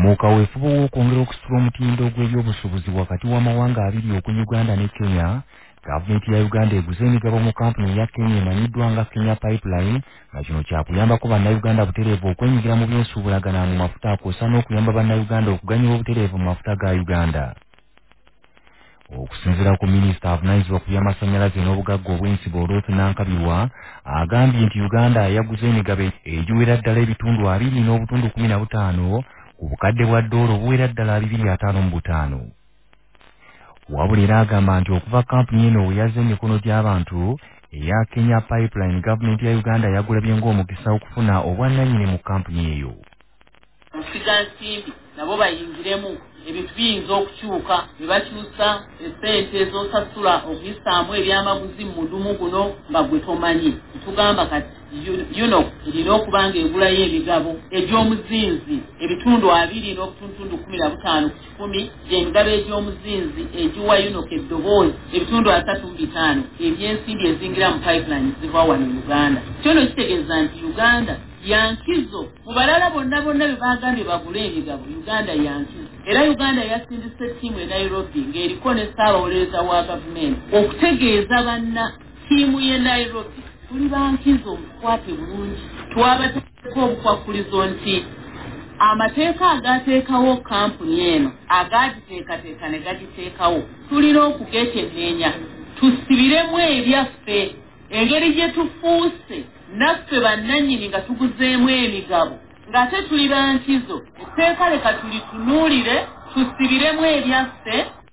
mu kaweefube w'okwongera okusitula omutindo gw'ebyobusuubuzi wakati w'amawanga abiri okuli Uganda ne Kenya, gavumenti ya Uganda eguze emigabo mu kampuni eya Kenya emanyiddwa nga Kenya Pipeline, nga kino kyakuyambako bannayuganda butereevu okwenyigira mu byensuubulagana mu mafuta akw'ossa n'okuyamba bannayuganda okuganyula obutereevu mu mafuta ga Uganda. Okusinziira ku minisita avunaanyizibwa ku by'amasannyalaze n'obugagga obw'ensibo Ruth Nankabirwa, agambye nti Uganda yaguze emigabo egiwera ddala ebitundu 2.15 ku bukadde bwa ddoola obuwera ddala 255. Wabula era agamba nti okuva kampuni eno we yazza emikono gy'abantu eya Kenya Pipeline, gavumenti ya Uganda yagulabye ng'omukisa okufuna obwannannyini mu kampuni eyo. Nsimbi nabo bayingiremu ebintu biyinza okukyuka ne bakyusa essente ez'osasula okuyisaamu ebyamaguzi mu mudumu guno nga gwe tomanyi. Tugamba kati yuno erina okuba nga egulayo emigabo egy'omuzinzi ebitundu 2.15 ku 10, gy'emigabo egy'omuzinzi egiwa yuno eddoboozi ebitundu 3.5 ebyensimbi ezingira mu pipeline ziva wano mu Uganda. Kyono kitegeeza nti Uganda yankizo mu balala bonna be bagambye bagule emigabo, Uganda yankizo. Era Uganda yasindise ttiimu e Nairobi ng'eriko ne ssaabawolereza wa gavumenti okutegeeza banna ttiimu y'e Nairobi tuli bankizo mukwate bulungi. Twabateekako obukwakkulizo nti amateeka agateekawo kampuni eno agagiteekateeka ne gagiteekawo tulina okugekenneenya tusibiremu ebyaffe engeri gye tufuuse naffe bannannyini nga tuguzeemu emigabo ng'ate tuli bankizo. Etteeka leka tulitunuulire tusibiremu ebyaffe